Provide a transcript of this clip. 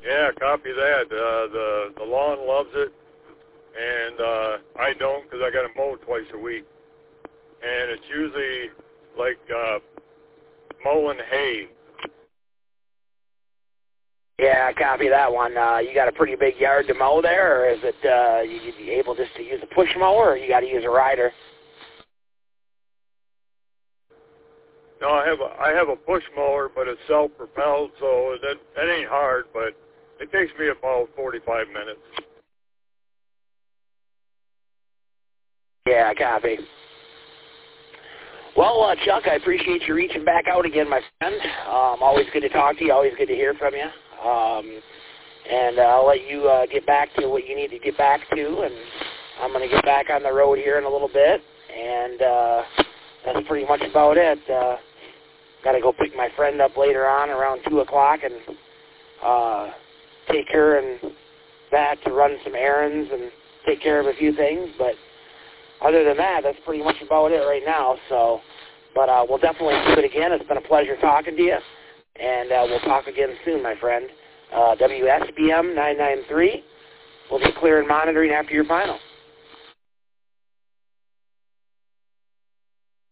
Yeah, copy that. The lawn loves it, and I don't because I got to mow twice a week. And it's usually like mowing hay. Yeah, copy that one. You got a pretty big yard to mow there, or is it you able just to use a push mower, or you got to use a rider? No, I have a push mower, but it's self-propelled, so that ain't hard, but it takes me about 45 minutes. Yeah, copy. Well, Chuck, I appreciate you reaching back out again, my friend. Always good to talk to you. Always good to hear from you. And I'll let you get back to what you need to get back to, and I'm going to get back on the road here in a little bit, and that's pretty much about it. Got to go pick my friend up later on around 2 o'clock and take her and that to run some errands and take care of a few things, but other than that, that's pretty much about it right now. So, but we'll definitely do it again. It's been a pleasure talking to you, and we'll talk again soon, my friend. WSBM 993 will be clear and monitoring after your final.